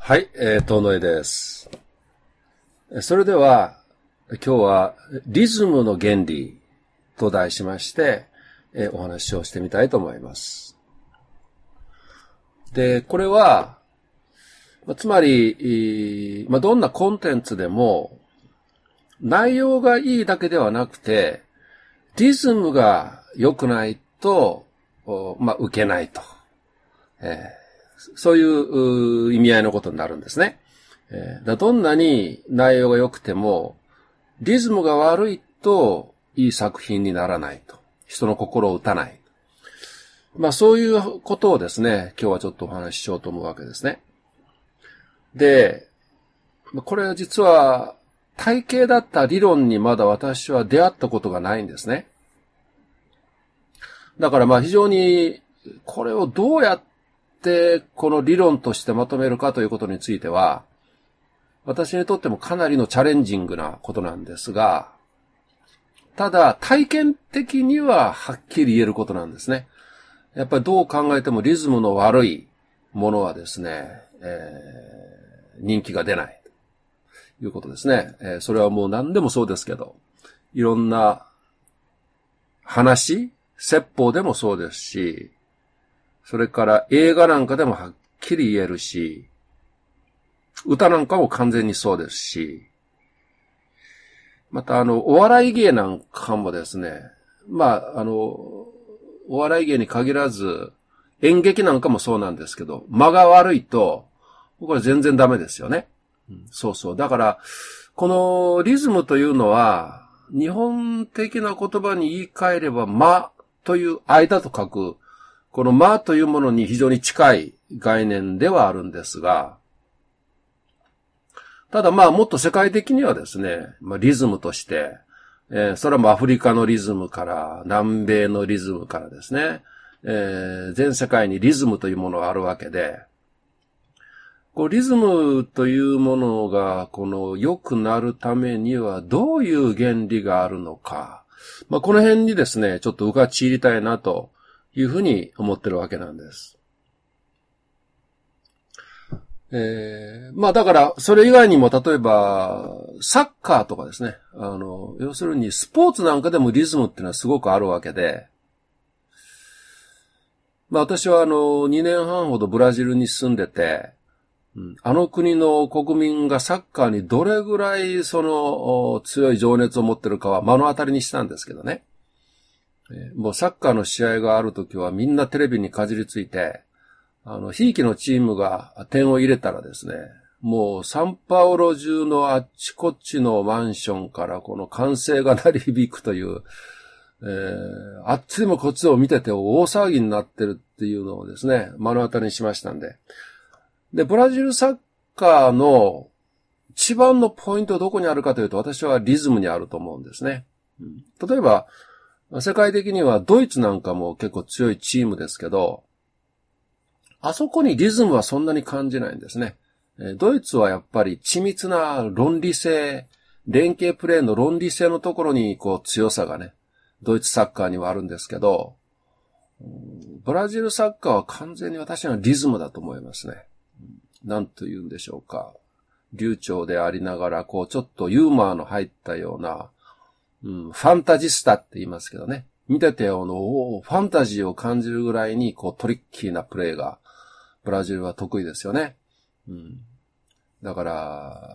はい、遠野江です。それでは、今日はリズムの原理と題しまして、お話をしてみたいと思います。で、これは、つまり、どんなコンテンツでも、内容がいいだけではなくて、リズムが良くないと、受けないと。そういう意味合いのことになるんですね。どんなに内容が良くても、リズムが悪いといい作品にならないと。人の心を打たない。そういうことをですね、今日はちょっとお話ししようと思うわけですね。で、これは実は体系だった理論にまだ私は出会ったことがないんですね。だから非常にこれをどうやってこの理論としてまとめるかということについては、私にとってもかなりのチャレンジングなことなんですが、ただ体験的にははっきり言えることなんですね。やっぱりどう考えてもリズムの悪いものはですね、人気が出ないということですね。それはもう何でもそうですけど、いろんな話、説法でもそうですし、それから映画なんかでもはっきり言えるし、歌なんかも完全にそうですし、またお笑い芸なんかもですね、お笑い芸に限らず、演劇なんかもそうなんですけど、間が悪いと、これ全然ダメですよね。そうそう。だから、このリズムというのは、日本的な言葉に言い換えれば、間という間と書く、この間というものに非常に近い概念ではあるんですが、ただもっと世界的にはですね、リズムとして、それはアフリカのリズムから、南米のリズムからですね、全世界にリズムというものがあるわけで、リズムというものが、良くなるためにはどういう原理があるのか、この辺にですね、ちょっと深く知りたいなというふうに思ってるわけなんです。だから、それ以外にも、例えば、サッカーとかですね。要するに、スポーツなんかでもリズムっていうのはすごくあるわけで、私は2年半ほどブラジルに住んでて、あの国の国民がサッカーにどれぐらい強い情熱を持ってるかは目の当たりにしたんですけどね。もうサッカーの試合があるときはみんなテレビにかじりついて、ひいきのチームが点を入れたらですね、もうサンパウロ中のあっちこっちのマンションからこの歓声が鳴り響くという、あっちでもこっちでも見てて大騒ぎになってるっていうのをですね、目の当たりにしましたんで。で、ブラジルサッカーの一番のポイントはどこにあるかというと、私はリズムにあると思うんですね。例えば、世界的にはドイツなんかも結構強いチームですけど、あそこにリズムはそんなに感じないんですね。ドイツはやっぱり緻密な論理性、連携プレーの論理性のところに強さがね、ドイツサッカーにはあるんですけど、ブラジルサッカーは完全に私はリズムだと思いますね。なんと言うんでしょうか。流暢でありながら、ちょっとユーモアの入ったような、ファンタジスタって言いますけどね。見ててファンタジーを感じるぐらいにトリッキーなプレーが、ブラジルは得意ですよね。だから、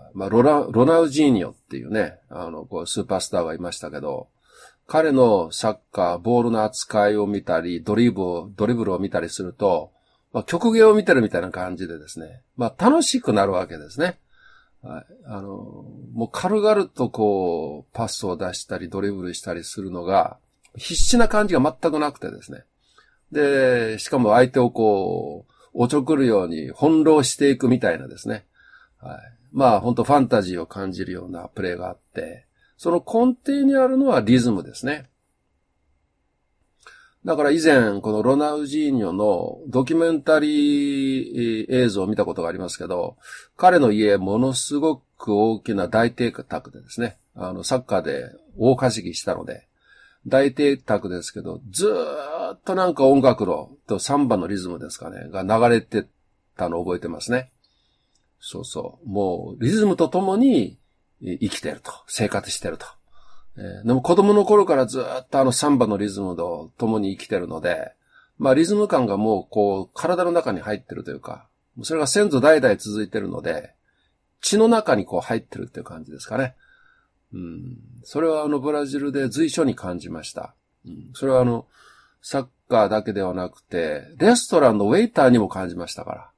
ロナウジーニョっていうね、スーパースターがいましたけど、彼のサッカー、ボールの扱いを見たり、ドリブルを見たりすると、曲芸を見てるみたいな感じでですね、楽しくなるわけですね。はい、もう軽々とパスを出したり、ドリブルしたりするのが、必死な感じが全くなくてですね。で、しかも相手をおちょくるように翻弄していくみたいなですね。はい。本当ファンタジーを感じるようなプレーがあって、その根底にあるのはリズムですね。だから以前、このロナウジーニョのドキュメンタリー映像を見たことがありますけど、彼の家、ものすごく大きな大邸宅でですね、サッカーで大稼ぎしたので、大邸宅ですけど、ずーっとなんか音楽のとサンバのリズムですかね、が流れてたのを覚えてますね。 そうそう。もう、リズムとともに生きてると。生活してると。でも子供の頃からずっとサンバのリズムと共に生きてるので、まあリズム感がもうこう体の中に入ってるというか、それが先祖代々続いてるので、血の中にこう入ってるっていう感じですかね。それはブラジルで随所に感じました。それはサッカーだけではなくて、レストランのウェイターにも感じましたから。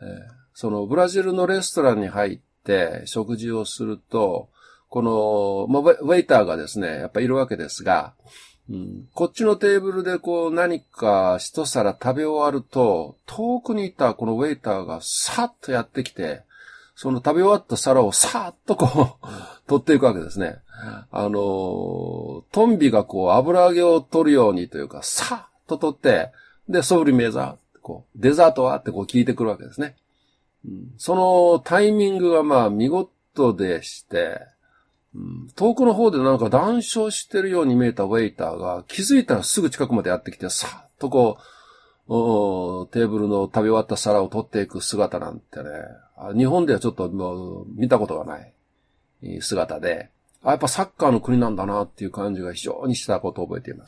そのブラジルのレストランに入って食事をすると、この、ウェイターがですね、やっぱいるわけですが、こっちのテーブルでこう何か一皿食べ終わると、遠くにいたこのウェイターがさっとやってきて、その食べ終わった皿をさーっとこう、取っていくわけですね。トンビがこう油揚げを取るようにというか、さーっと取って、で、ソブリメーザー、こう、デザートはってこう聞いてくるわけですね。そのタイミングがまあ見事でして、遠くの方でなんか談笑してるように見えたウェイターが気づいたらすぐ近くまでやってきて、さーっとこう、テーブルの食べ終わった皿を取っていく姿なんてね、日本ではちょっともう見たことがない姿で、やっぱサッカーの国なんだなっていう感じが非常にしたことを覚えています。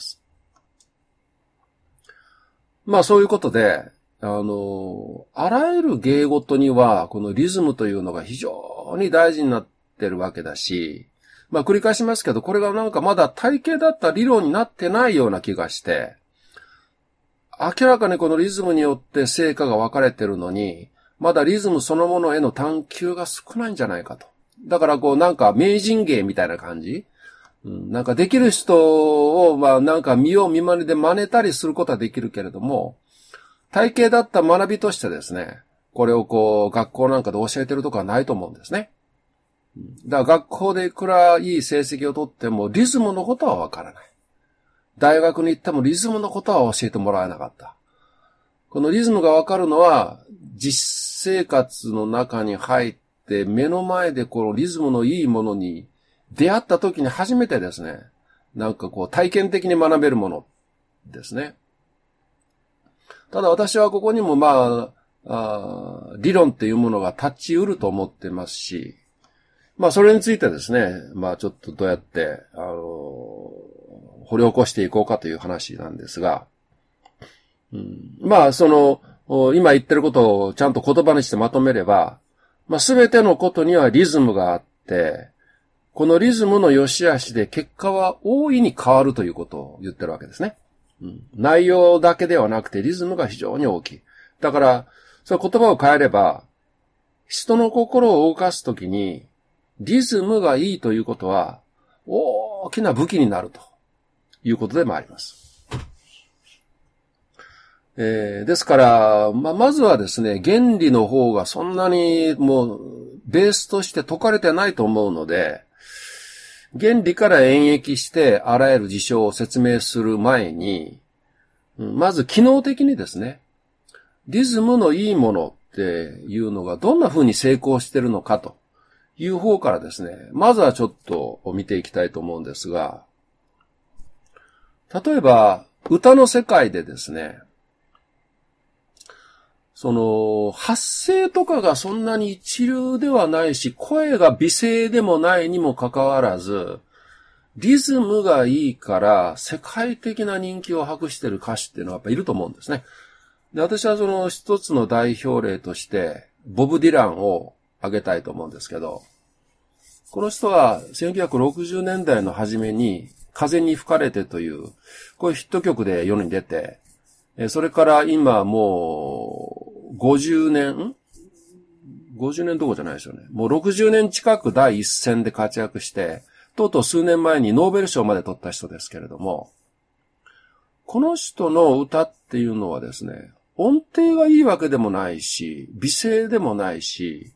まあそういうことで、あらゆる芸事にはこのリズムというのが非常に大事になってるわけだし、まあ繰り返しますけど、これがなんかまだ体系だった理論になってないような気がして、明らかにこのリズムによって成果が分かれてるのに、まだリズムそのものへの探求が少ないんじゃないかと。だからこうなんか名人芸みたいな感じ、なんかできる人をまあなんか見よう見まねで真似たりすることはできるけれども、体系だった学びとしてですね、これをこう学校なんかで教えてるとこはないと思うんですね。だから学校でいくらいい成績を取ってもリズムのことはわからない。大学に行ってもリズムのことは教えてもらえなかった。このリズムがわかるのは実生活の中に入って目の前でこのリズムのいいものに出会った時に初めてですね、なんかこう体験的に学べるものですね。ただ私はここにもまあ、理論っていうものが立ち得ると思ってますし、まあそれについてですね、まあちょっとどうやって、掘り起こしていこうかという話なんですが、まあ今言ってることをちゃんと言葉にしてまとめれば、まあすべてのことにはリズムがあって、このリズムの良し悪しで結果は大いに変わるということを言ってるわけですね。内容だけではなくてリズムが非常に大きい。だから、その言葉を変えれば、人の心を動かすときに、リズムがいいということは、大きな武器になるということでもあります。ですから、まずはですね、原理の方がそんなにもう、ベースとして解かれてないと思うので、原理から演繹してあらゆる事象を説明する前に、まず機能的にですね、リズムのいいものっていうのがどんな風に成功してるのかという方からですね、まずはちょっと見ていきたいと思うんですが、例えば歌の世界でですね、発声とかがそんなに一流ではないし、声が美声でもないにもかかわらず、リズムがいいから世界的な人気を博している歌手っていうのはやっぱいると思うんですね。で、私は一つの代表例として、ボブ・ディランを挙げたいと思うんですけど、この人は1960年代の初めに風に吹かれてという、こういうヒット曲で世に出て、それから今もう50年どころじゃないですよね。もう60年近く第一線で活躍して、とうとう数年前にノーベル賞まで取った人ですけれども、この人の歌っていうのはですね、音程がいいわけでもないし、美声でもないし、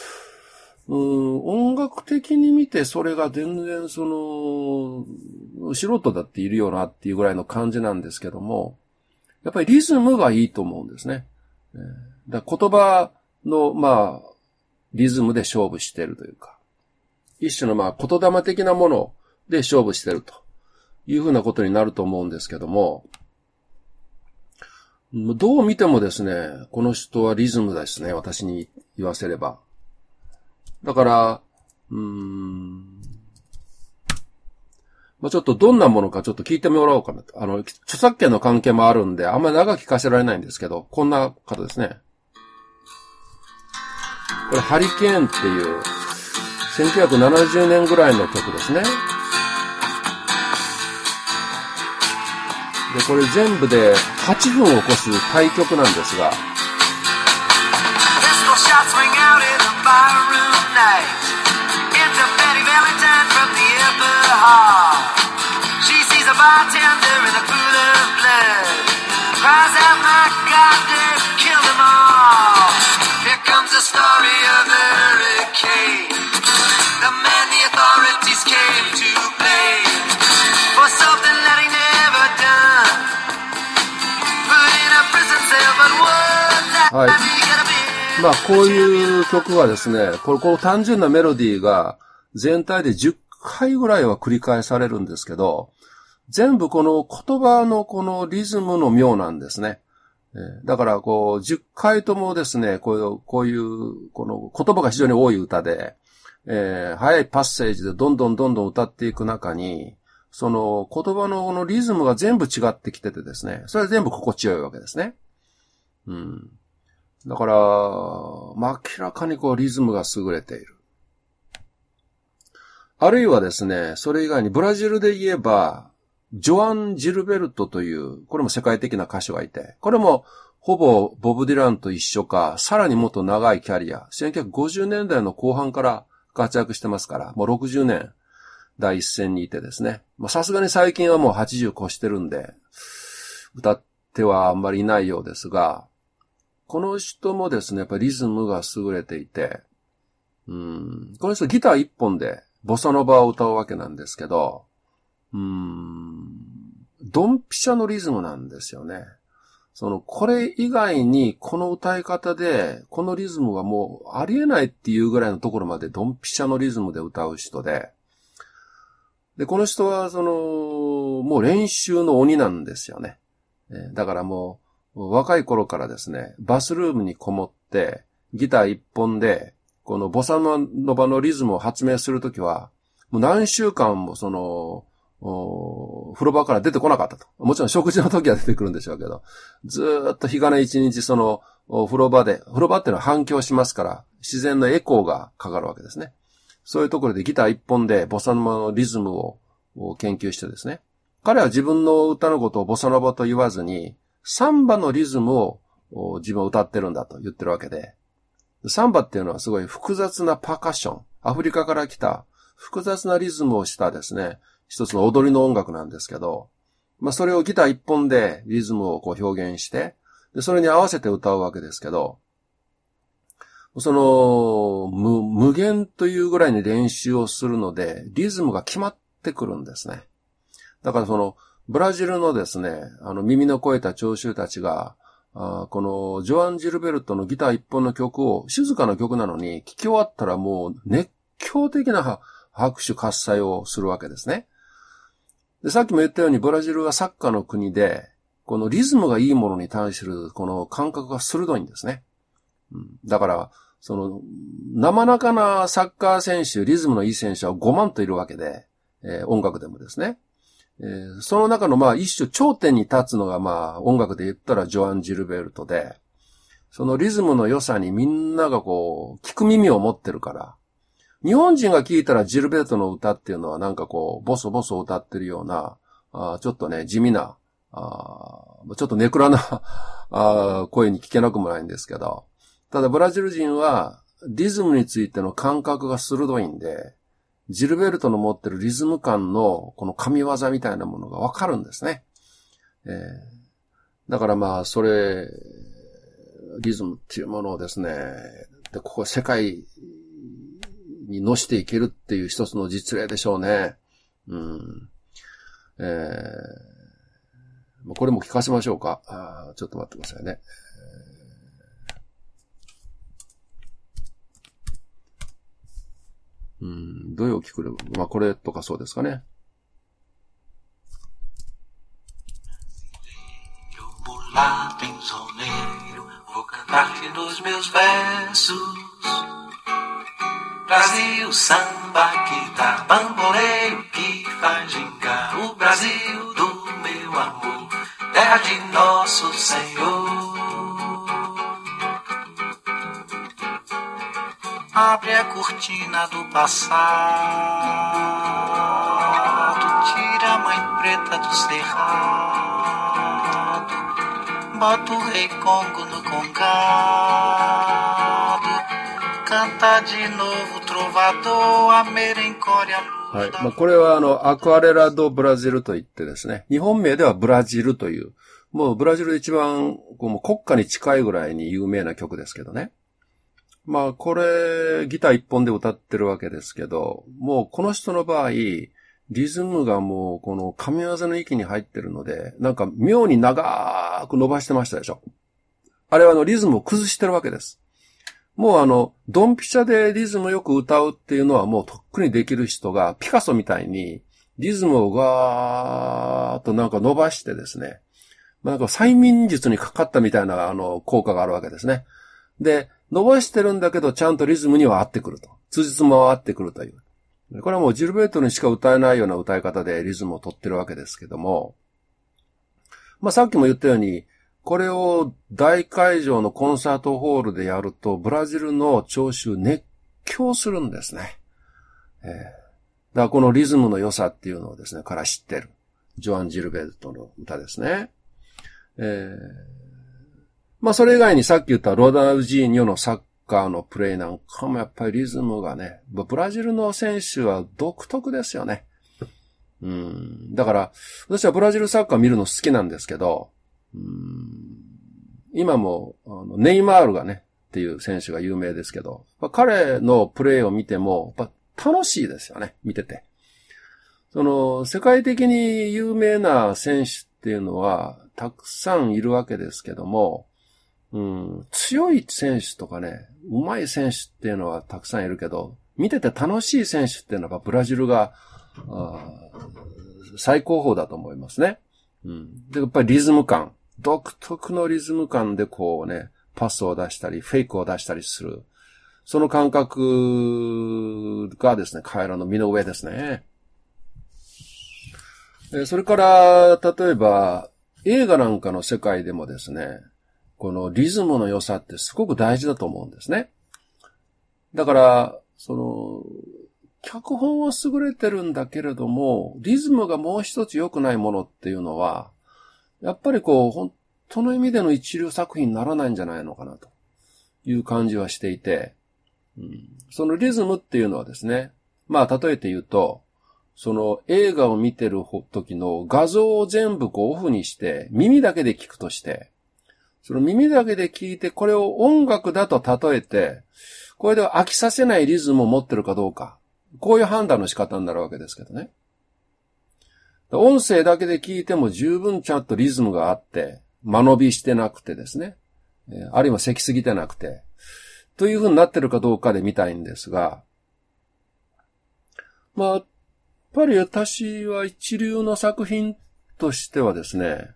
音楽的に見てそれが全然素人だっているよなっていうぐらいの感じなんですけども、やっぱりリズムがいいと思うんですね。だから言葉の、リズムで勝負しているというか、一種の言霊的なもので勝負しているというふうなことになると思うんですけども、どう見てもですね、この人はリズムですね、私に言わせれば。 だから、ちょっとどんなものかちょっと聞いてもらおうかなと。著作権の関係もあるんで、あんまり長く聞かせられないんですけど、こんな方ですね。これ、ハリケーンっていう、1970年ぐらいの曲ですね。で、これ全部で8分を超す対曲なんですが、はい。こういう曲はですね、この単純なメロディーが全体で10回ぐらいは繰り返されるんですけど、全部この言葉のこのリズムの妙なんですね。だから10回ともですね、こういうこの言葉が非常に多い歌で、早いパッセージでどんどん歌っていく中に、その言葉のこのリズムが全部違ってきててですね、それは全部心地よいわけですね。だから、明らかにリズムが優れている。あるいはですね、それ以外にブラジルで言えば、ジョアン・ジルベルトという、これも世界的な歌手がいて、これもほぼボブ・ディランと一緒か、さらにもっと長いキャリア、1950年代の後半から活躍してますから、もう60年第一線にいてですね。さすがに最近はもう80越してるんで、歌ってはあんまりいないようですが、この人もですね、やっぱりリズムが優れていて、この人ギター一本でボサノバを歌うわけなんですけど、ドンピシャのリズムなんですよね。これ以外にこの歌い方で、このリズムはもうありえないっていうぐらいのところまでドンピシャのリズムで歌う人で、この人はもう練習の鬼なんですよね。だからもう、若い頃からですね、バスルームにこもって、ギター一本で、このボサノバのリズムを発明するときは、もう何週間も風呂場から出てこなかったと。もちろん食事の時は出てくるんでしょうけど、ずーっと日がね一日風呂場っていうのは反響しますから、自然のエコーがかかるわけですね。そういうところでギター一本でボサノバのリズムを研究してですね、彼は自分の歌のことをボサノバと言わずに、サンバのリズムを自分は歌ってるんだと言ってるわけで、サンバっていうのはすごい複雑なパーカッション、アフリカから来た複雑なリズムをしたですね、一つの踊りの音楽なんですけど、それをギター一本でリズムを表現して、でそれに合わせて歌うわけですけど、無限というぐらいに練習をするので、リズムが決まってくるんですね。だからブラジルのですね、耳の肥えた聴衆たちが、このジョアン・ジルベルトのギター一本の曲を、静かな曲なのに、聴き終わったらもう熱狂的な拍手喝采をするわけですね。で、さっきも言ったようにブラジルはサッカーの国で、このリズムがいいものに対するこの感覚が鋭いんですね。だから、生中なサッカー選手、リズムのいい選手は5万といるわけで、音楽でもですね。その中の一種頂点に立つのが音楽で言ったらジョアン・ジルベルトで、そのリズムの良さにみんなが聞く耳を持ってるから、日本人が聞いたらジルベルトの歌っていうのはボソボソ歌ってるような、ちょっとね、地味な、ちょっとネクラな声に聞けなくもないんですけど、ただブラジル人はリズムについての感覚が鋭いんで、ジルベルトの持ってるリズム感のこの神業みたいなものがわかるんですね。だからリズムっていうものをですね、で、ここ世界に乗していけるっていう一つの実例でしょうね。これも聞かせましょうか。ちょっと待ってくださいね。どういう聞くれば、これとかそうですかね。 Brasil, samba que dá bamboleio, que faz gingar. O Brasil do meu amor, terra de nosso Senhor. Abre a cortina do passado, tira a mãe preta do cerrado, bota o rei Congo no congado, canta de novo trovador, a merencória luz。 はい。これはアクアレラ・ド・ブラジルといってですね、日本名ではブラジルという、もうブラジルで一番もう国家に近いぐらいに有名な曲ですけどね。これ、ギター一本で歌ってるわけですけど、もうこの人の場合、リズムがもうこの神業の域に入ってるので、なんか妙に長く伸ばしてましたでしょ。あれはリズムを崩してるわけです。もうドンピシャでリズムよく歌うっていうのはもうとっくにできる人が、ピカソみたいにリズムをガーッとなんか伸ばしてですね、なんか催眠術にかかったみたいな効果があるわけですね。で、伸ばしてるんだけどちゃんとリズムには合ってくると。辻褄は合ってくるという。これはもうジルベルトにしか歌えないような歌い方でリズムを取ってるわけですけども、さっきも言ったように、これを大会場のコンサートホールでやると、ブラジルの聴衆熱狂するんですね。だからこのリズムの良さっていうのをですね、から知ってる。ジョアン・ジルベルトの歌ですね。それ以外にさっき言ったロナウジーニョのサッカーのプレイなんかもやっぱりリズムがね、ブラジルの選手は独特ですよね。だから、私はブラジルサッカー見るの好きなんですけど、今も、ネイマールがね、っていう選手が有名ですけど、彼のプレーを見ても、楽しいですよね、見てて。世界的に有名な選手っていうのは、たくさんいるわけですけども、強い選手とかね、上手い選手っていうのはたくさんいるけど、見てて楽しい選手っていうのはブラジルが、最高峰だと思いますね。で、やっぱりリズム感。独特のリズム感でこうね、パスを出したり、フェイクを出したりする。その感覚がですね、彼らの身の上ですね。それから、例えば、映画なんかの世界でもですね、このリズムの良さってすごく大事だと思うんですね。だから、脚本は優れてるんだけれども、リズムがもう一つ良くないものっていうのは、やっぱり本当の意味での一流作品にならないんじゃないのかなという感じはしていて、そのリズムっていうのはですね、例えて言うと、その映画を見てる時の画像を全部オフにして耳だけで聞くとして、その耳だけで聞いてこれを音楽だと例えて、これでは飽きさせないリズムを持ってるかどうか、こういう判断の仕方になるわけですけどね。音声だけで聞いても十分ちゃんとリズムがあって、間延びしてなくてですね、あるいは咳すぎてなくて、という風になってるかどうかで見たいんですが、やっぱり私は一流の作品としてはですね、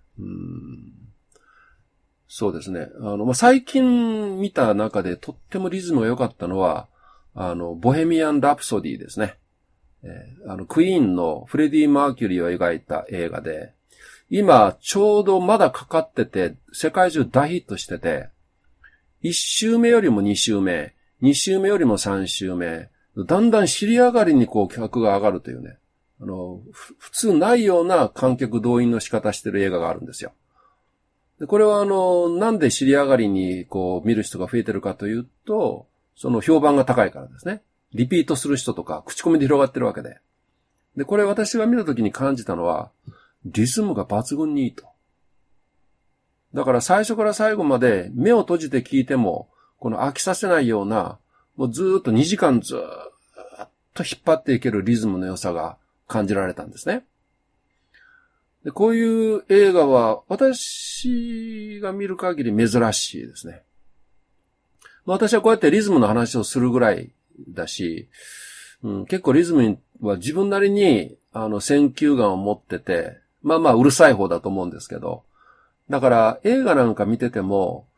そうですね、最近見た中でとってもリズムが良かったのは、ボヘミアン・ラプソディですね。クイーンのフレディ・マーキュリーを描いた映画で、今ちょうどまだかかってて、世界中大ヒットしてて、1周目よりも2周目、2周目よりも3周目、だんだん尻上がりに客が上がるというね、普通ないような観客動員の仕方してる映画があるんですよ。でこれはなんで尻上がりに見る人が増えてるかというと、その評判が高いからですね。リピートする人とか、口コミで広がってるわけで。で、これ私が見たときに感じたのは、リズムが抜群にいいと。だから最初から最後まで目を閉じて聞いても、この飽きさせないような、もうずーっと2時間ずーっと引っ張っていけるリズムの良さが感じられたんですね。で、こういう映画は私が見る限り珍しいですね。私はこうやってリズムの話をするぐらいだし、結構リズムは自分なりに選球眼を持ってて、うるさい方だと思うんですけど、だから映画なんか見てても、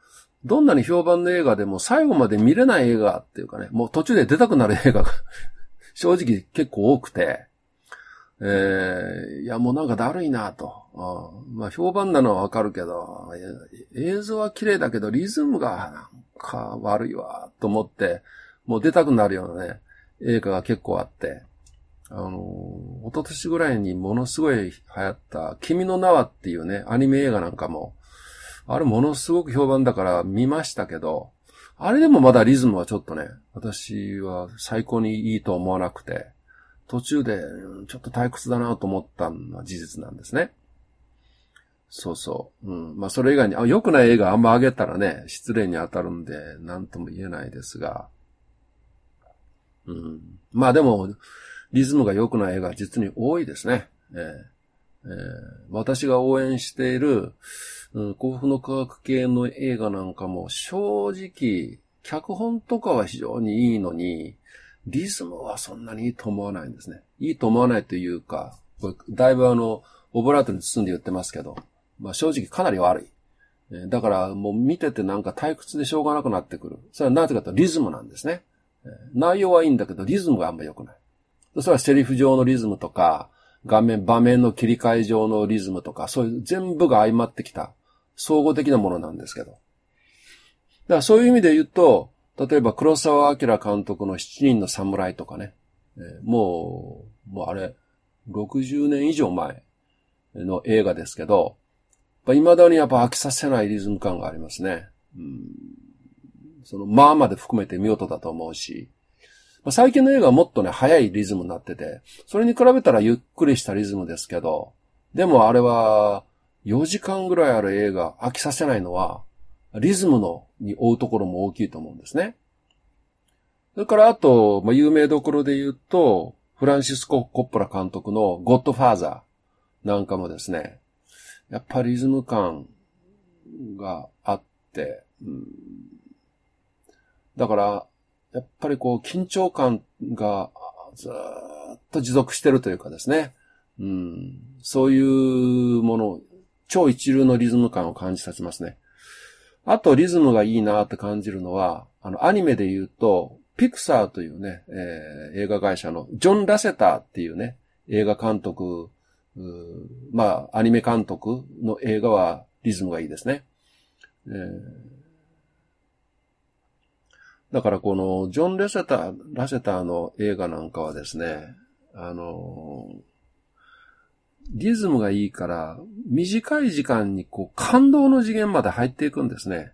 どんなに評判の映画でも最後まで見れない映画っていうかね、もう途中で出たくなる映画が正直結構多くて、いやもうなんかだるいなと。まあ評判なのはわかるけど、映像は綺麗だけどリズムがなんか悪いわと思って、もう出たくなるようなね、映画が結構あって、一昨年ぐらいにものすごい流行った君の名はっていうね、アニメ映画なんかも、あれものすごく評判だから見ましたけど、あれでもまだリズムはちょっとね、私は最高にいいと思わなくて、途中でちょっと退屈だなと思ったのは事実なんですね。そうそう。まあそれ以外に、良くない映画あんま上げたらね、失礼に当たるんで、なんとも言えないですが。まあでも、リズムが良くない映画は実に多いですね。私が応援している、幸福の科学系の映画なんかも正直、脚本とかは非常にいいのに、リズムはそんなにいいと思わないんですね。いいと思わないというか、これだいぶオブラートに包んで言ってますけど、まあ正直かなり悪い。だからもう見ててなんか退屈でしょうがなくなってくる。それはなぜかというとリズムなんですね。内容はいいんだけどリズムがあんま良くない。それはセリフ上のリズムとか、場面の切り替え上のリズムとか、そういう全部が相まってきた、総合的なものなんですけど。だからそういう意味で言うと、例えば黒澤明監督の七人の侍とかね、もうあれ、60年以上前の映画ですけど、未だにやっぱ飽きさせないリズム感がありますね。まあまで含めて見事だと思うし、最近の映画はもっとね、速いリズムになってて、それに比べたらゆっくりしたリズムですけど、でもあれは4時間ぐらいある映画飽きさせないのは、リズムに追うところも大きいと思うんですね。それからあと、有名どころで言うと、フランシスコ・コッポラ監督のゴッドファーザーなんかもですね、やっぱりリズム感があって、だから、やっぱり緊張感がずっと持続してるというかですね。そういうもの、超一流のリズム感を感じさせますね。あとリズムがいいなって感じるのは、アニメで言うと、ピクサーというね、映画会社のジョン・ラセターっていうね、映画監督、アニメ監督の映画はリズムがいいですね。だからこのジョン・ラセターの映画なんかはですね、リズムがいいから短い時間に感動の次元まで入っていくんですね。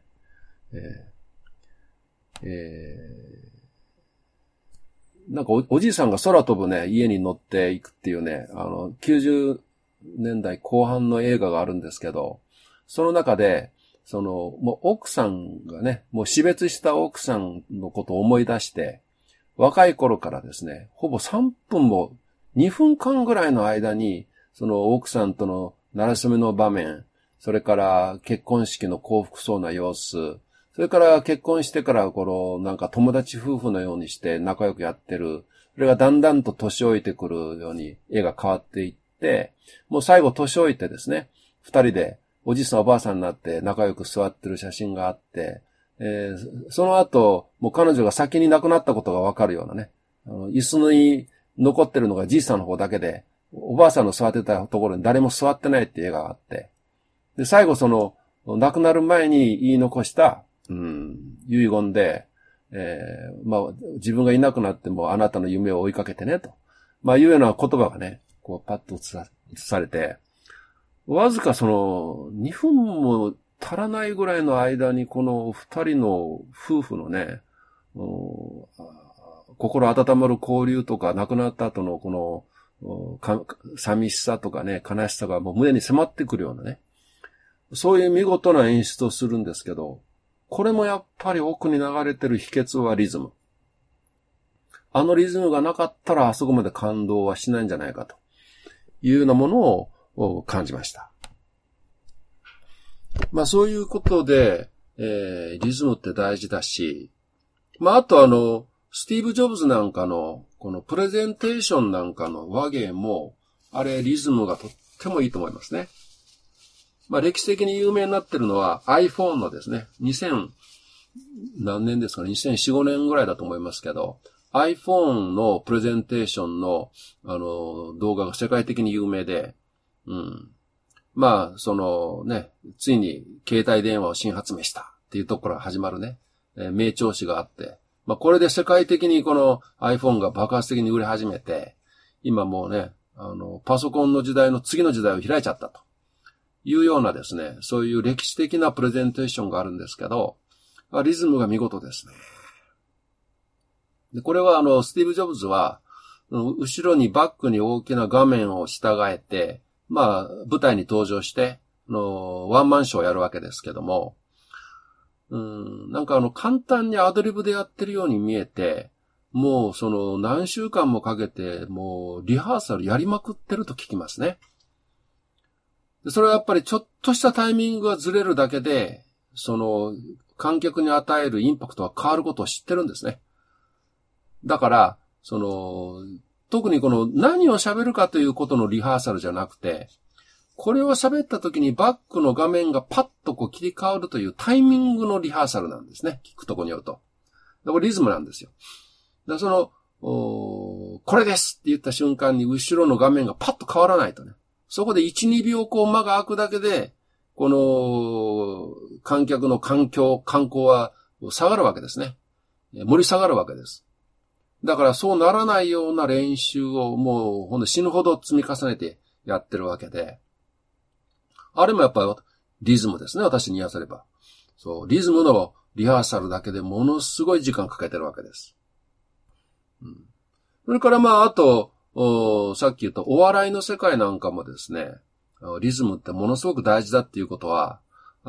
なんかおじいさんが空飛ぶね、家に乗っていくっていうね、90年代後半の映画があるんですけど、その中で、もう奥さんがね、もう死別した奥さんのことを思い出して、若い頃からですね、ほぼ3分も2分間ぐらいの間に、奥さんとの馴れ初めの場面、それから結婚式の幸福そうな様子、それから結婚してからなんか友達夫婦のようにして仲良くやってる、それがだんだんと年老いてくるように絵が変わっていって、もう最後年老いてですね、二人でおじいさんおばあさんになって仲良く座ってる写真があって、その後、もう彼女が先に亡くなったことがわかるようなね、椅子に残ってるのがじいさんの方だけで、おばあさんの座ってたところに誰も座ってないっていう絵があって、で、最後亡くなる前に言い残した、遺言で、自分がいなくなってもあなたの夢を追いかけてね、と。いうような言葉がね、パッと映されて、わずか2分も足らないぐらいの間にこの二人の夫婦のね、心温まる交流とか亡くなった後の寂しさとかね、悲しさがもう胸に迫ってくるようなね、そういう見事な演出をするんですけど、これもやっぱり奥に流れてる秘訣はリズム。あのリズムがなかったらあそこまで感動はしないんじゃないかというようなものを感じました。そういうことで、リズムって大事だし、あとスティーブ・ジョブズなんかのこのプレゼンテーションなんかの話芸も、あれリズムがとってもいいと思いますね。 まあ歴史的に有名になってるのは iPhone のですね、2000何年ですかね、2004、5年ぐらいだと思いますけど、iPhone のプレゼンテーションの、動画が世界的に有名で、うん。まあ、ついに携帯電話を新発明したっていうところから始まるね、名調子があって、まあこれで世界的にこの iPhone が爆発的に売れ始めて、今もうね、パソコンの時代の次の時代を開いちゃったというようなですね、そういう歴史的なプレゼンテーションがあるんですけど、リズムが見事ですね。で、これはスティーブ・ジョブズは、後ろにバックに大きな画面を従えて、まあ、舞台に登場して、ワンマンショーをやるわけですけども、なんか簡単にアドリブでやってるように見えて、もう何週間もかけて、もうリハーサルやりまくってると聞きますね。でそれはやっぱりちょっとしたタイミングがずれるだけで、観客に与えるインパクトが変わることを知ってるんですね。だから、特にこの何を喋るかということのリハーサルじゃなくて、これを喋った時にバックの画面がパッとこう切り替わるというタイミングのリハーサルなんですね。聞くとこによると。これリズムなんですよ。だからこれですって言った瞬間に後ろの画面がパッと変わらないとね。そこで1、2秒こう間が空くだけで、この観客の観光は下がるわけですね。盛り下がるわけです。だからそうならないような練習をもうほんと死ぬほど積み重ねてやってるわけで、あれもやっぱリズムですね、私に言わせれば。そう、リズムのリハーサルだけでものすごい時間かけてるわけです。それからあと、さっき言ったお笑いの世界なんかもですね、リズムってものすごく大事だっていうことは、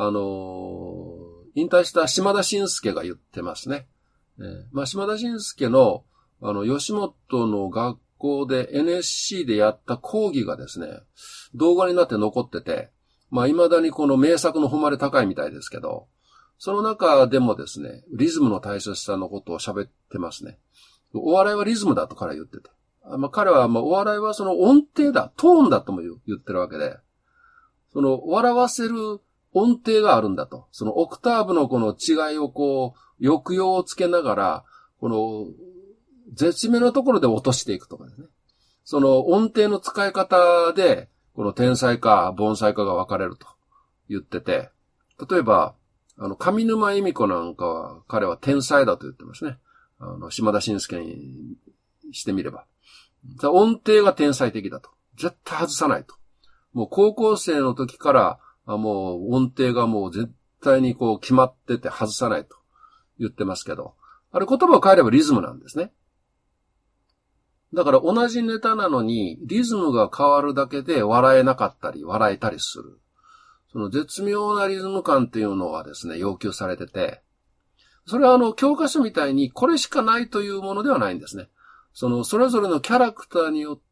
引退した島田紳介が言ってますね。島田紳介の、吉本の学校で NSC でやった講義がですね、動画になって残ってて、未だにこの名作の誉れ高いみたいですけど、その中でもですね、リズムの大切さのことを喋ってますね。お笑いはリズムだと彼は言ってて。彼はお笑いはその音程だ、トーンだとも言ってるわけで、笑わせる音程があるんだと。そのオクターブのこの違いをこう、抑揚をつけながら、この、絶妙なところで落としていくとかですね。その音程の使い方で、この天才か凡才かが分かれると言ってて、例えば、上沼恵美子なんかは、彼は天才だと言ってますね。島田紳介にしてみれば。音程が天才的だと。絶対外さないと。もう高校生の時から、もう音程がもう絶対にこう決まってて外さないと言ってますけど、あれ言葉を変えればリズムなんですね。だから同じネタなのにリズムが変わるだけで笑えなかったり笑えたりする。その絶妙なリズム感っていうのはですね、要求されてて、それは教科書みたいにこれしかないというものではないんですね。それぞれのキャラクターによって、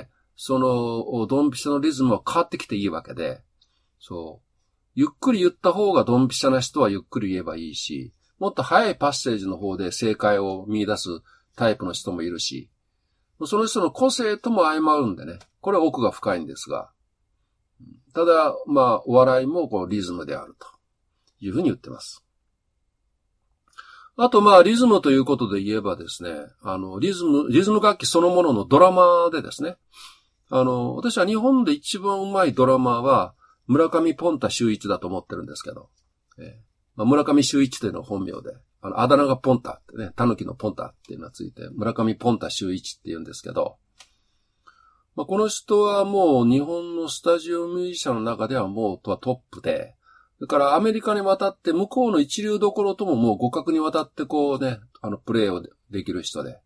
ドンピシャのリズムは変わってきていいわけで、ゆっくり言った方がドンピシャな人はゆっくり言えばいいし、もっと早いパッセージの方で正解を見出すタイプの人もいるし、その人の個性とも相まるんでね、これは奥が深いんですが、ただ、お笑いもこうリズムであるというふうに言ってます。あとリズムということで言えばですね、リズム楽器そのもののドラマでですね、私は日本で一番うまいドラマは村上ポンタ秀一だと思ってるんですけど、村上秀一というのは本名で、あだ名がポンタってね、タヌキのポンタっていうのがついて、村上ポンタ秀一って言うんですけど、この人はもう日本のスタジオミュージシャンの中ではもうトップで、それからアメリカに渡って向こうの一流どころとももう互角に渡ってこうね、プレーをできる人で。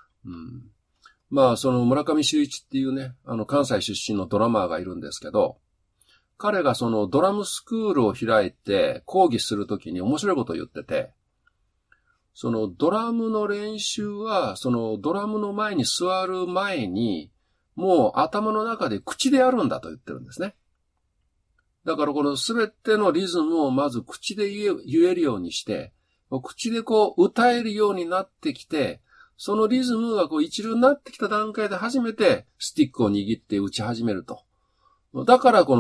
その村上秀一っていうね、関西出身のドラマーがいるんですけど、彼がそのドラムスクールを開いて講義するときに面白いことを言ってて、そのドラムの練習は、そのドラムの前に座る前に、もう頭の中で口でやるんだと言ってるんですね。だからこのすべてのリズムをまず口で言えるようにして、口でこう歌えるようになってきて、そのリズムがこう一流になってきた段階で初めてスティックを握って打ち始めると。だからこの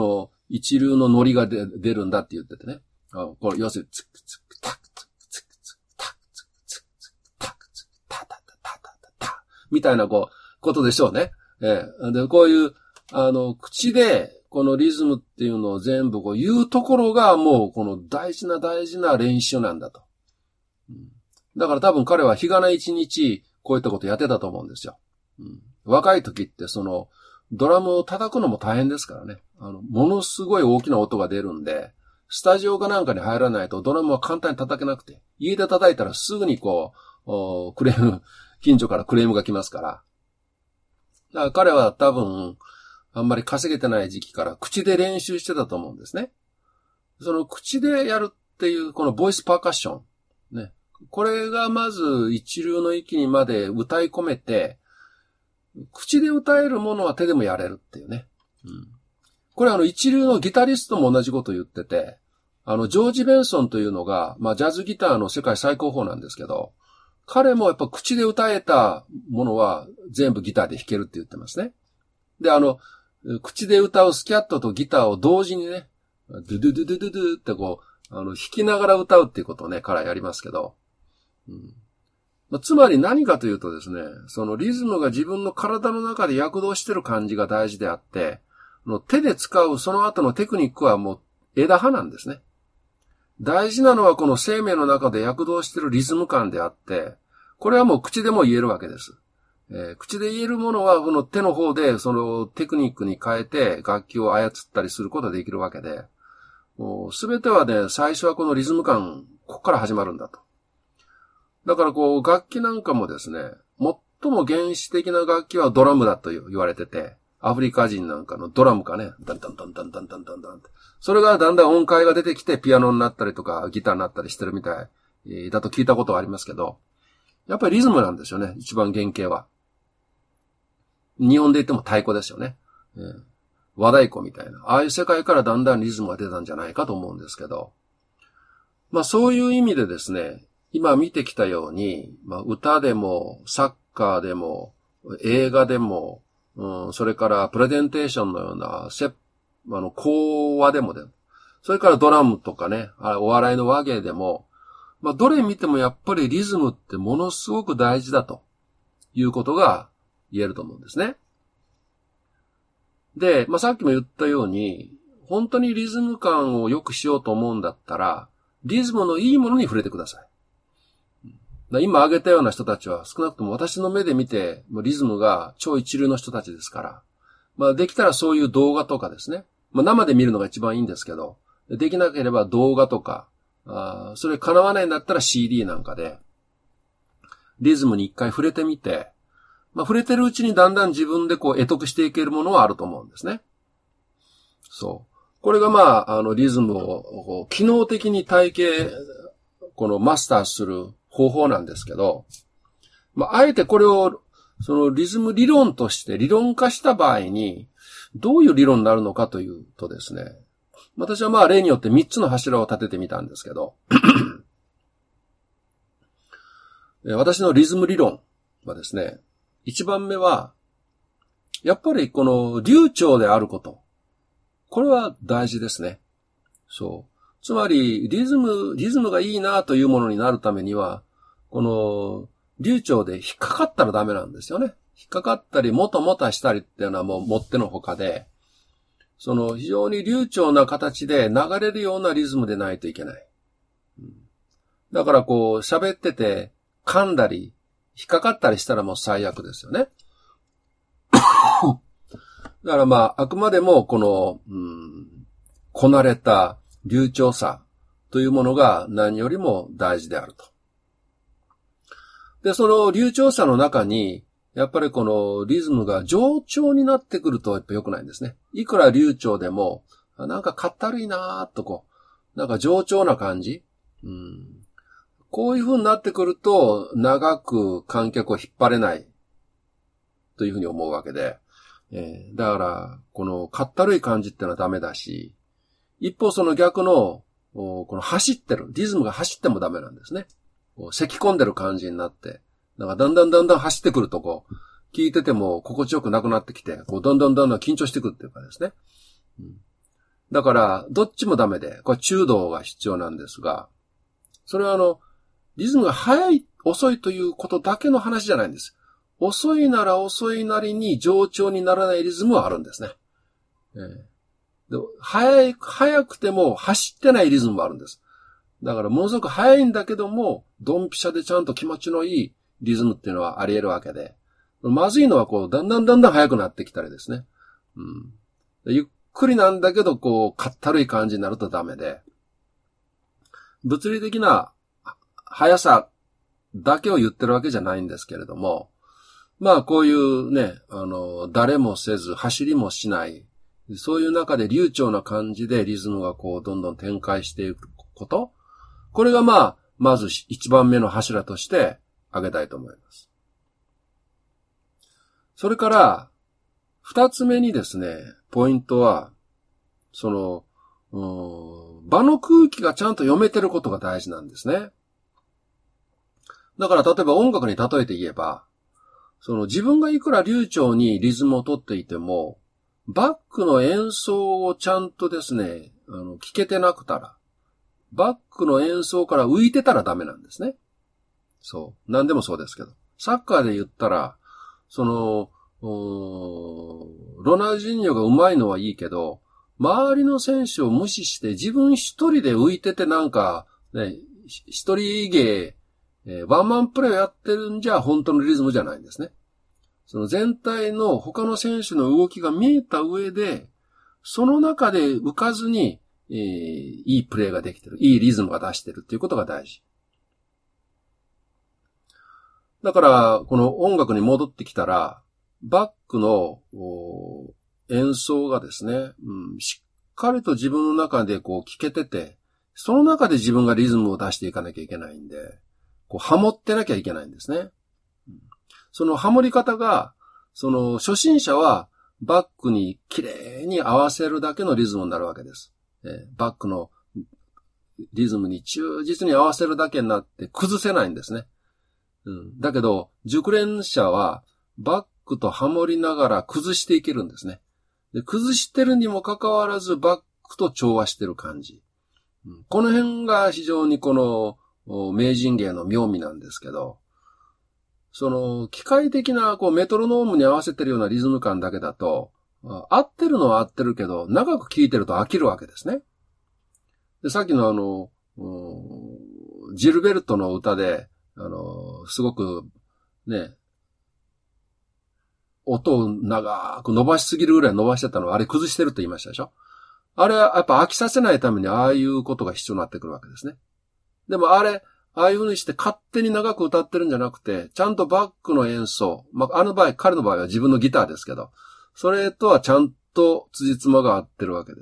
一流のノリが出るんだって言っててね。これ、要するに、ツクツク、タクツク、ツクツク、タクツク、ツクツク、タクツク、タタタタタタタ、みたいなことでしょうね。で、こういう、口で、このリズムっていうのを全部言うところがもうこの大事な練習なんだと。だから多分彼は日がな一日こういったことやってたと思うんですよ。若い時ってドラムを叩くのも大変ですからね。ものすごい大きな音が出るんで、スタジオかなんかに入らないとドラムは簡単に叩けなくて、家で叩いたらすぐにクレーム、近所からクレームが来ますから。だから彼は多分、あんまり稼げてない時期から口で練習してたと思うんですね。その口でやるっていうこのボイスパーカッション。ね。これがまず一流の域にまで歌い込めて、口で歌えるものは手でもやれるっていうね。これ一流のギタリストも同じこと言ってて、ジョージ・ベンソンというのが、ジャズギターの世界最高峰なんですけど、彼もやっぱ口で歌えたものは全部ギターで弾けるって言ってますね。で、口で歌うスキャットとギターを同時にね、ドゥドゥドゥドゥドゥドゥって弾きながら歌うっていうことをね、彼はやりますけど、つまり何かというとですね、そのリズムが自分の体の中で躍動してる感じが大事であって、手で使うその後のテクニックはもう枝葉なんですね。大事なのはこの生命の中で躍動してるリズム感であって、これはもう口でも言えるわけです。口で言えるものはこの手の方でそのテクニックに変えて楽器を操ったりすることができるわけで、もうすべてはね、最初はこのリズム感、ここから始まるんだと。だから楽器なんかもですね、最も原始的な楽器はドラムだと言われてて、アフリカ人なんかのドラムかね、ダンダンダンダンダンダンダンダンって。それがだんだん音階が出てきてピアノになったりとかギターになったりしてるみたいだと聞いたことはありますけど、やっぱりリズムなんですよね、一番原型は。日本で言っても太鼓ですよね。和太鼓みたいな。ああいう世界からだんだんリズムが出たんじゃないかと思うんですけど。そういう意味でですね、今見てきたように、歌でも、サッカーでも、映画でも、それからプレゼンテーションのような、講話でもそれからドラムとかね、お笑いの話芸でも、どれ見てもやっぱりリズムってものすごく大事だということが言えると思うんですね。で、さっきも言ったように、本当にリズム感を良くしようと思うんだったら、リズムのいいものに触れてください。今挙げたような人たちは少なくとも私の目で見て、リズムが超一流の人たちですから、できたらそういう動画とかですね、生で見るのが一番いいんですけど、できなければ動画とか、それ叶わないんだったら CD なんかで、リズムに一回触れてみて、触れてるうちにだんだん自分で得得していけるものはあると思うんですね。そう。これがリズムを機能的にマスターする方法なんですけど、あえてこれを、そのリズム理論として理論化した場合に、どういう理論になるのかというとですね、私は例によって3つの柱を立ててみたんですけど、私のリズム理論はですね、1番目は、やっぱりこの流暢であること。これは大事ですね。そう。つまり、リズムがいいなというものになるためには、この、流暢で引っかかったらダメなんですよね。引っかかったり、もたしたりっていうのはもうもってのほかで、その非常に流暢な形で流れるようなリズムでないといけない。だから喋ってて噛んだり、引っかかったりしたらもう最悪ですよね。だからあくまでもこなれた流暢さというものが何よりも大事であると。で、その流暢さの中に、やっぱりこのリズムが冗長になってくるとやっぱ良くないんですね。いくら流暢でも、なんかかったるいなーっとなんか冗長な感じ。こういう風になってくると、長く観客を引っ張れないというふうに思うわけで、だから、このかったるい感じってのはダメだし、一方その逆の、この走ってる、リズムが走ってもダメなんですね。咳込んでる感じになって、だんだん走ってくると聞いてても心地よくなくなってきて、だんだん緊張してくるっていうかですね。 だから、どっちもダメで、これ中道が必要なんですが、それはリズムが速い、遅いということだけの話じゃないんです。遅いなら遅いなりに上調にならないリズムはあるんですね。で速くても走ってないリズムもあるんです。だからものすごく速いんだけども、ドンピシャでちゃんと気持ちのいいリズムっていうのはあり得るわけで、まずいのはだんだん速くなってきたりですね。ゆっくりなんだけど、かったるい感じになるとダメで、物理的な速さだけを言ってるわけじゃないんですけれども、まあこういうね、誰もせず走りもしない、そういう中で流暢な感じでリズムがどんどん展開していくこと、これがまず一番目の柱として挙げたいと思います。それから、二つ目にですね、ポイントは、場の空気がちゃんと読めてることが大事なんですね。だから例えば音楽に例えて言えば、自分がいくら流暢にリズムを取っていても、バックの演奏をちゃんとですね、聞けてなくたら、バックの演奏から浮いてたらダメなんですね。そう。何でもそうですけど。サッカーで言ったら、ロナウジーニョが上手いのはいいけど、周りの選手を無視して自分一人で浮いててなんか、ね、一人芸、ワンマンプレーをやってるんじゃ本当のリズムじゃないんですね。全体の他の選手の動きが見えた上で、その中で浮かずに、いいプレーができてる、いいリズムが出してるっていうことが大事。だから、この音楽に戻ってきたら、バックの演奏がですね、しっかりと自分の中で聞けてて、その中で自分がリズムを出していかなきゃいけないんで、ハモってなきゃいけないんですね。そのハモり方が、初心者はバックに綺麗に合わせるだけのリズムになるわけです。バックのリズムに忠実に合わせるだけになって崩せないんですね。だけど、熟練者はバックとハモりながら崩していけるんですね。で、崩してるにもかかわらずバックと調和してる感じ。この辺が非常に名人芸の妙味なんですけど、機械的なメトロノームに合わせてるようなリズム感だけだと、合ってるのは合ってるけど、長く聴いてると飽きるわけですね。で、さっきのジルベルトの歌で、すごくね、音を長く伸ばしすぎるぐらい伸ばしてたのは、あれ崩してるって言いましたでしょ？あれはやっぱ飽きさせないためにああいうことが必要になってくるわけですね。でもああいう風にして勝手に長く歌ってるんじゃなくて、ちゃんとバックの演奏、彼の場合は自分のギターですけど、それとはちゃんと辻褄が合ってるわけです。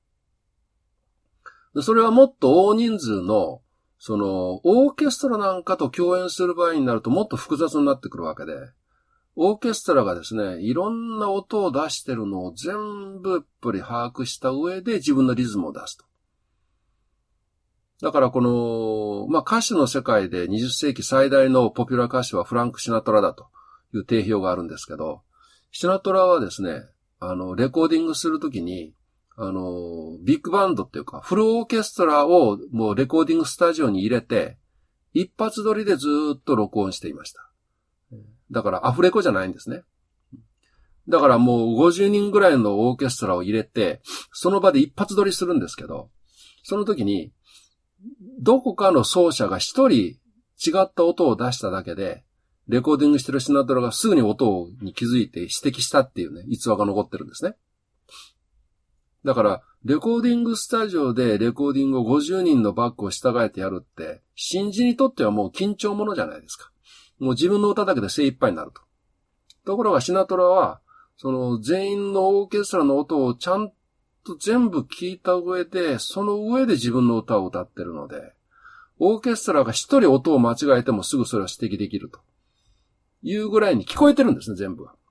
でそれはもっと大人数の、オーケストラなんかと共演する場合になるともっと複雑になってくるわけで、オーケストラがですね、いろんな音を出してるのを全部やっぱり把握した上で自分のリズムを出すと。だから歌手の世界で20世紀最大のポピュラー歌手はフランク・シナトラだという定評があるんですけど、シナトラはですね、レコーディングするときに、ビッグバンドっていうか、フルオーケストラをもうレコーディングスタジオに入れて、一発撮りでずーっと録音していました。だからアフレコじゃないんですね。だからもう50人ぐらいのオーケストラを入れて、その場で一発撮りするんですけど、その時に、どこかの奏者が一人違った音を出しただけで、レコーディングしてるシナトラがすぐに音に気づいて指摘したっていうね、逸話が残ってるんですね。だから、レコーディングスタジオでレコーディングを50人のバックを従えてやるって、新人にとってはもう緊張ものじゃないですか。もう自分の歌だけで精一杯になると。ところがシナトラは、全員のオーケストラの音をちゃんと全部聞いた上で、その上で自分の歌を歌ってるので、オーケストラが一人音を間違えてもすぐそれを指摘できるというぐらいに聞こえてるんですね、全部は。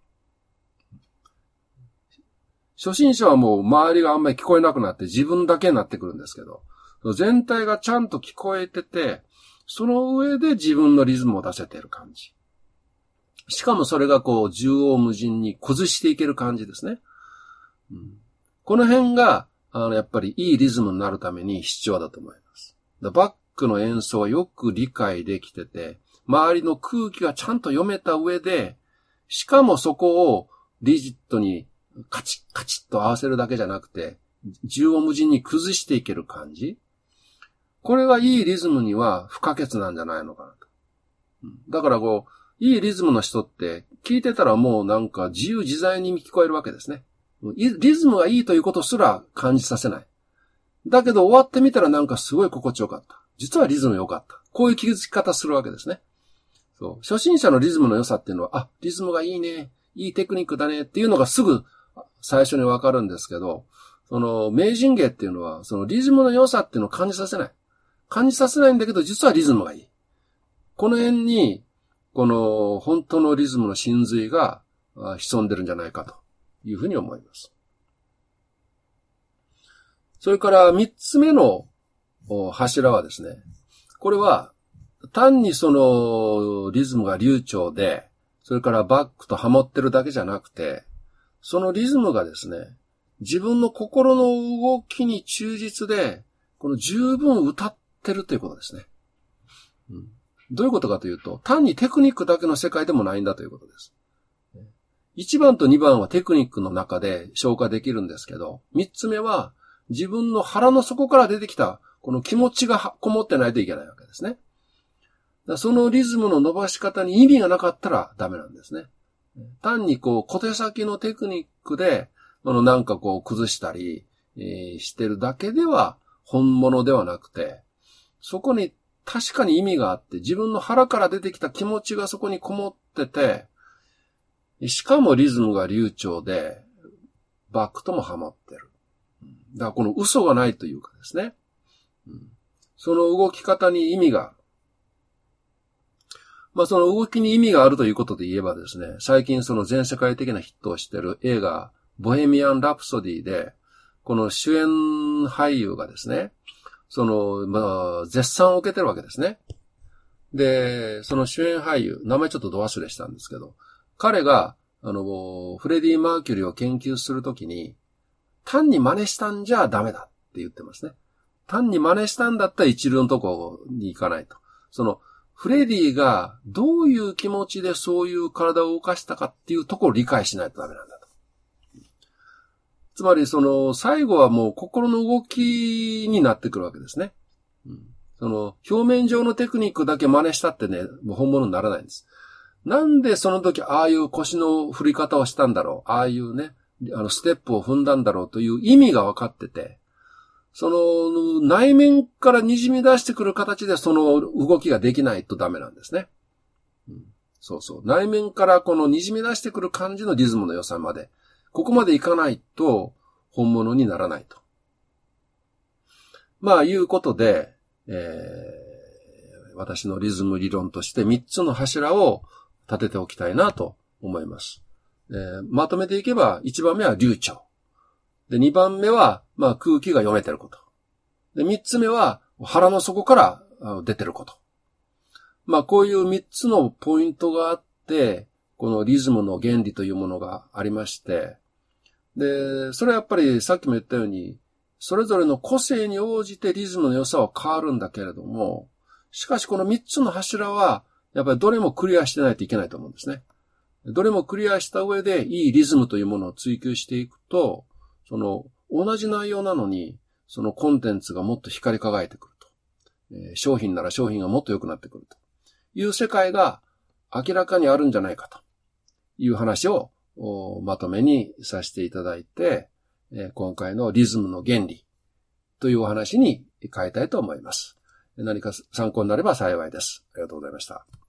初心者はもう周りがあんまり聞こえなくなって自分だけになってくるんですけど、全体がちゃんと聞こえてて、その上で自分のリズムを出せている感じ。しかもそれが縦横無尽に崩していける感じですね。この辺が、 やっぱりいいリズムになるために必要だと思います。バックの演奏はよく理解できてて、周りの空気がちゃんと読めた上で、しかもそこをリジットにカチッカチッと合わせるだけじゃなくて、縦横無尽に崩していける感じ。これがいいリズムには不可欠なんじゃないのかなと。だからいいリズムの人って聞いてたらもうなんか自由自在に聞こえるわけですね。リズムがいいということすら感じさせない。だけど終わってみたらなんかすごい心地よかった。実はリズム良かった。こういう気づき方するわけですね。そう。初心者のリズムの良さっていうのは、リズムがいいね。いいテクニックだねっていうのがすぐ最初にわかるんですけど、名人芸っていうのは、リズムの良さっていうのを感じさせない。感じさせないんだけど、実はリズムがいい。この辺に、本当のリズムの真髄が潜んでるんじゃないかというふうに思います。それから三つ目の柱はですね、これは単にリズムが流暢で、それからバックとハモってるだけじゃなくて、そのリズムがですね、自分の心の動きに忠実で、十分歌ってるということですね。どういうことかというと、単にテクニックだけの世界でもないんだということです。1番と2番はテクニックの中で消化できるんですけど、3つ目は自分の腹の底から出てきたこの気持ちがこもってないといけないわけですね。そのリズムの伸ばし方に意味がなかったらダメなんですね。単に小手先のテクニックで、なんか崩したり、してるだけでは本物ではなくて、そこに確かに意味があって、自分の腹から出てきた気持ちがそこにこもってて、しかもリズムが流暢で、バックともハマってる。だからこの嘘がないというかですね。その動き方に意味がある。その動きに意味があるということで言えばですね、最近全世界的なヒットをしている映画、ボヘミアン・ラプソディで、この主演俳優がですね、絶賛を受けてるわけですね。で、その主演俳優、名前ちょっとど忘れしたんですけど、彼が、フレディ・マーキュリーを研究するときに、単に真似したんじゃダメだって言ってますね。単に真似したんだったら一流のとこに行かないと。フレディがどういう気持ちでそういう体を動かしたかっていうところを理解しないとダメなんだと。つまり最後はもう心の動きになってくるわけですね。表面上のテクニックだけ真似したってね、もう本物にならないんです。なんでその時ああいう腰の振り方をしたんだろう、ああいうね、ステップを踏んだんだろうという意味が分かってて、内面から滲み出してくる形でその動きができないとダメなんですね。そうそう。内面から滲み出してくる感じのリズムの良さまで、ここまでいかないと本物にならないと。いうことで、私のリズム理論として3つの柱を立てておきたいなと思います。まとめていけば、1番目は流暢。で、2番目は、空気が読めてること。で、3つ目は、腹の底から出てること。こういう3つのポイントがあって、このリズムの原理というものがありまして、で、それはやっぱりさっきも言ったように、それぞれの個性に応じてリズムの良さは変わるんだけれども、しかしこの3つの柱は、やっぱりどれもクリアしてないといけないと思うんですね。どれもクリアした上でいいリズムというものを追求していくと、同じ内容なのに、そのコンテンツがもっと光り輝いてくると。商品なら商品がもっと良くなってくるという世界が明らかにあるんじゃないかという話をまとめにさせていただいて、今回のリズムの原理というお話に変えたいと思います。何か参考になれば幸いです。ありがとうございました。